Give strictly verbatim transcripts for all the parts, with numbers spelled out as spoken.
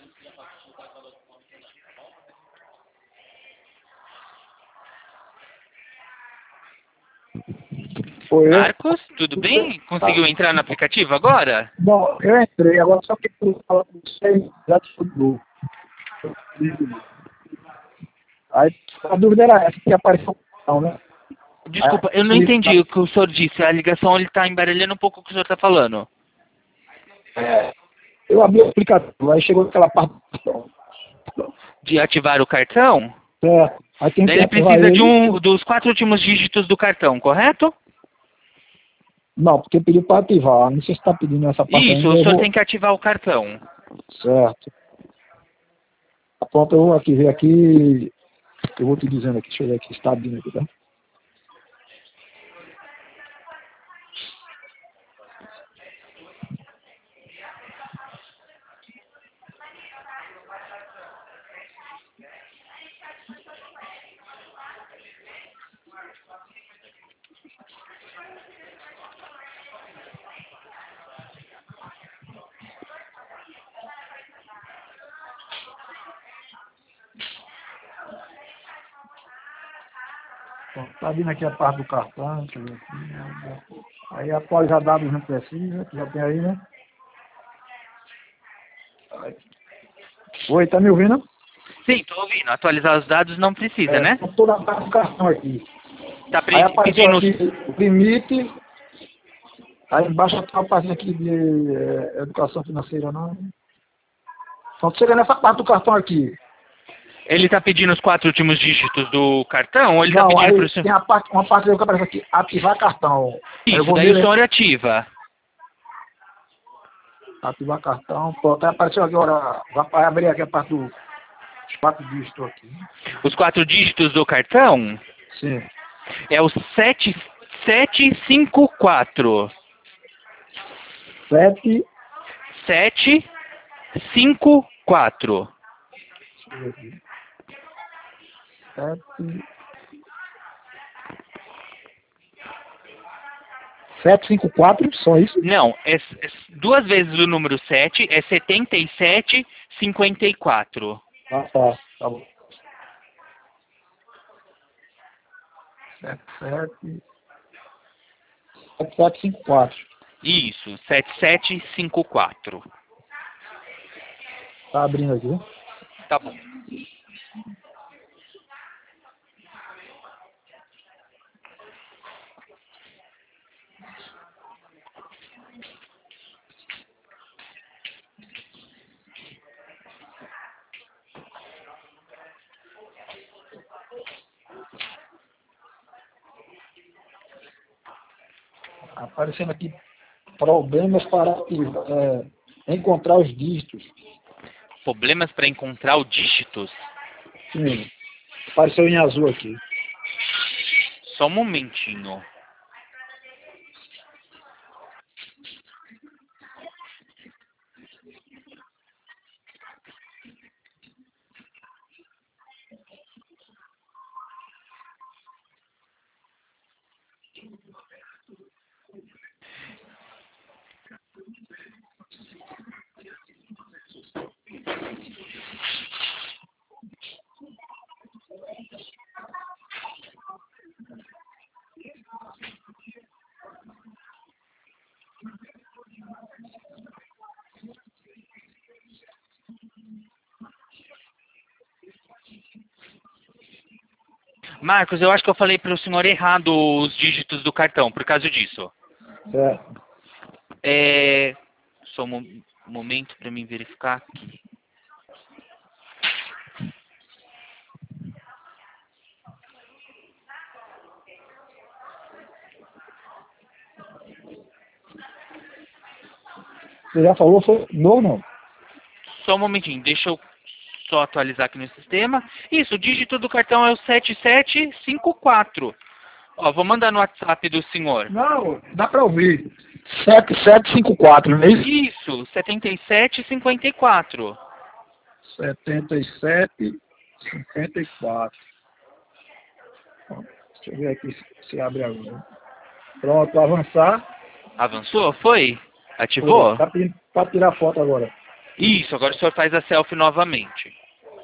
Oi, eu? Marcos, tudo bem? Conseguiu entrar no aplicativo agora? Não, eu entrei, agora só que eu falo com você, já descobriu. Aí a dúvida era essa, que apareceu não, né? Desculpa, eu não Aí, entendi o que o senhor disse. A ligação ele está embaralhando um pouco o que o senhor está falando. é, eu abri o aplicativo, aí chegou aquela parte De ativar o cartão? certo. Aí tem Daí que ele ativar precisa de ele. um dos quatro últimos dígitos do cartão, correto? Não, porque pediu para ativar. Não sei se está pedindo essa parte Isso, ainda, o eu senhor vou. tem que ativar o cartão. Certo. Pronto, eu vou aqui ver aqui. Eu vou te dizendo aqui, deixa eu ver aqui, está abrindo aqui, tá? Bom, tá vindo aqui a parte do cartão, deixa eu ver aqui. Aí atualizar dados não precisa, que já tem aí, né? Aí. Oi, tá me ouvindo? Sim, estou ouvindo. Atualizar os dados não precisa, É, né? tô toda a parte do cartão aqui. Tá Aí pre- apareceu pedindo... aqui o limite, aí embaixo tem uma página aqui de é, educação financeira, não. Então chega nessa parte do cartão aqui. Ele está pedindo os quatro últimos dígitos do cartão ou ele está Não, pedindo para o aí senhor... tem a parte, uma parte que aparece aqui, ativar cartão. Aí eu Isso, vou daí o nele, senhor ativa. ativar cartão, pronto, aí apareceu agora, vai abrir aqui a parte dos quatro dígitos aqui. Os quatro dígitos do cartão Sim. é o sete sete cinco quatro. Sete, sete cinco quatro. deixa eu ver aqui. Sete, sete, cinco, quatro, só isso? Não, é, é duas vezes o número sete, é setenta e sete cinquenta e quatro. Ah, tá, tá bom. Sete, sete, sete, sete, cinco, quatro. Isso, sete sete cinco quatro. Tá abrindo aqui. Tá bom. Aparecendo aqui problemas para é, encontrar os dígitos. Problemas para encontrar os dígitos? Sim, apareceu em azul aqui. Só um momentinho. Marcos, eu acho que eu falei para o senhor errado os dígitos do cartão, por causa disso. Certo. É... Só um mo- momento para mim verificar aqui. Você já falou, foi novo não? Só um momentinho, deixa eu só atualizar aqui no sistema. Isso, o dígito do cartão é o sete sete cinco quatro. Ó, vou mandar no WhatsApp do senhor. Não, dá para ouvir. Sete, sete, cinco, quatro, não é isso? Isso, setenta e sete cinquenta e quatro. Setenta e sete, cinquenta e quatro. Deixa eu ver aqui se, se abre agora. Pronto, avançar. Avançou? Foi? Foi. Ativou? Tá pedindo para tirar foto agora. Isso, agora o senhor faz a selfie novamente.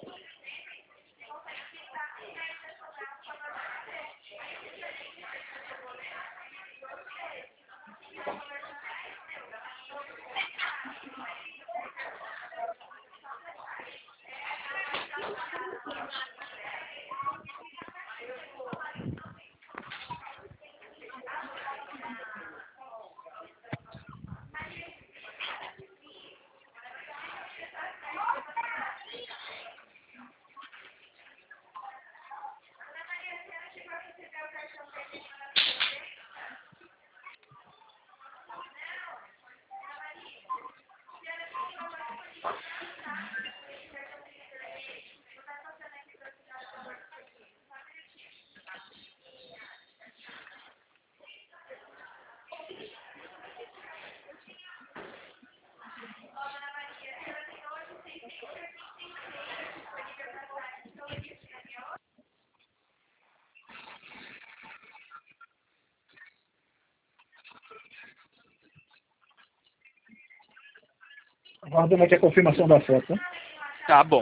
Aguardando aqui a confirmação da foto. Né? Tá bom.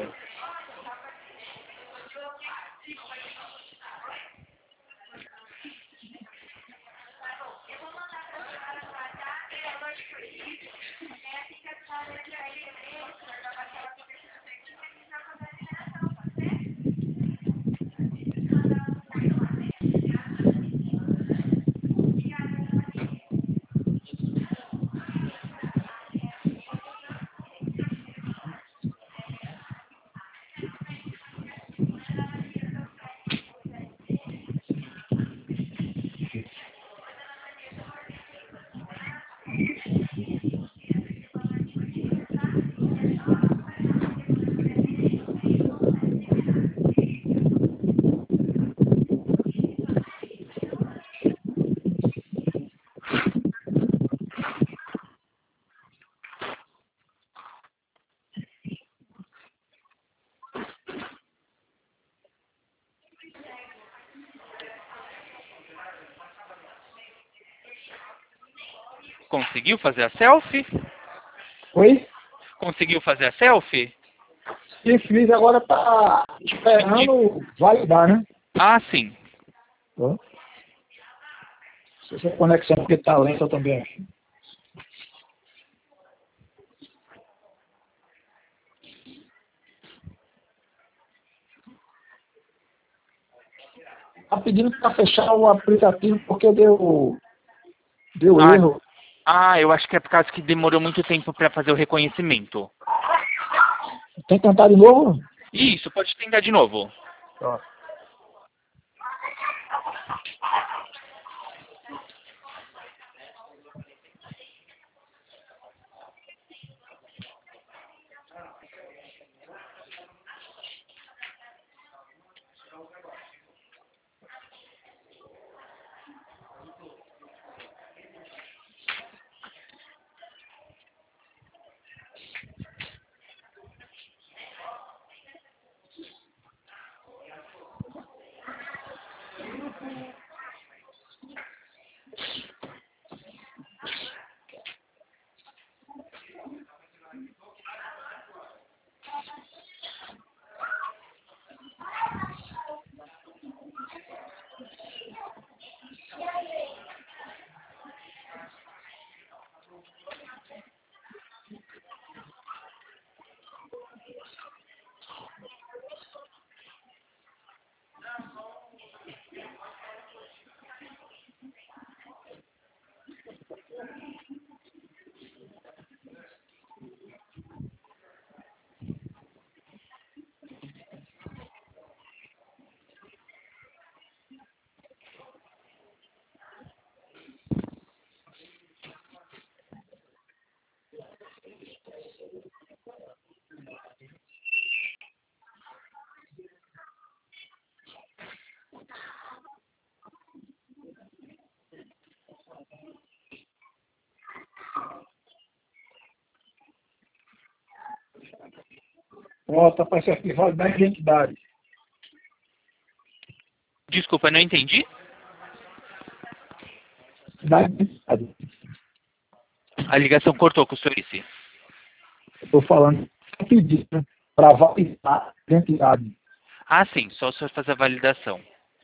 Conseguiu fazer a selfie? Oi? Conseguiu fazer a selfie? Sim, fiz, agora tá esperando validar, né? Ah, sim. Ó. Se essa conexão porque tá lenta também aqui. Tá pedindo para fechar o aplicativo porque deu, deu Ah, erro. ah, eu acho que é por causa que demorou muito tempo para fazer o reconhecimento. Tem que tentar de novo? Isso, pode tentar de novo. Ó. Ó, tá para ser ativado da identidade. Desculpa, não entendi. Da identidade. A ligação cortou com o senhor disse. Estou falando pedir para validar a identidade. Ah, sim, só o senhor fazer a validação.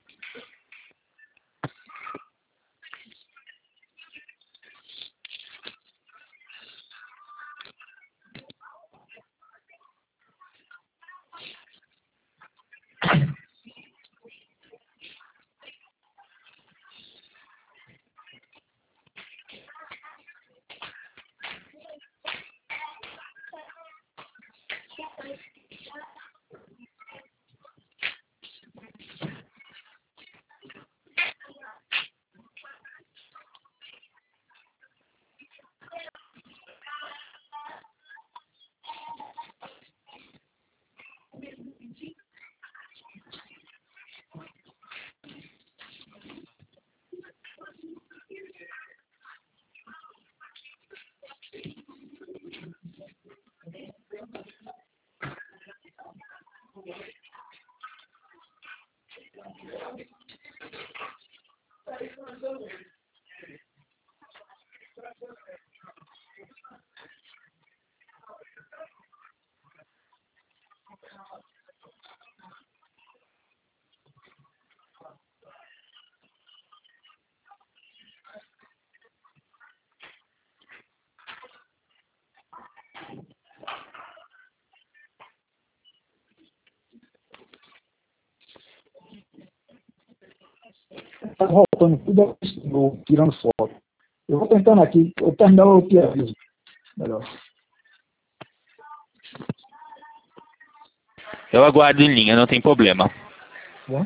Está voltando tudo de novo, tirando foto. Eu vou tentando aqui, eu terminar o que aviso. Melhor. Eu aguardo em linha, não tem problema. Bom?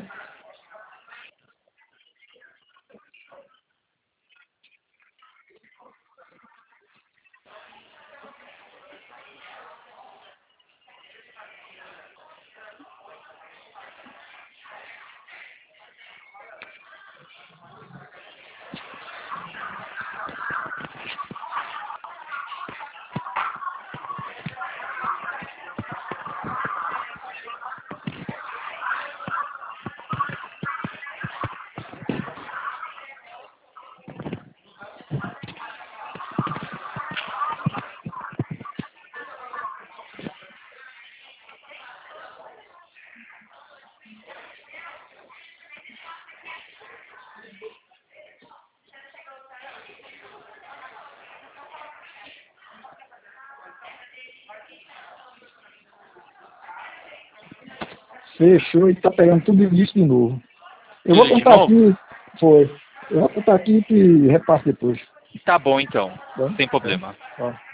Fechou e está pegando tudo isso de novo. Eu vou Tudo de contar novo? aqui, foi. Eu vou contar aqui e repasso depois. Tá bom, então. Bom? Sem problema. Tá.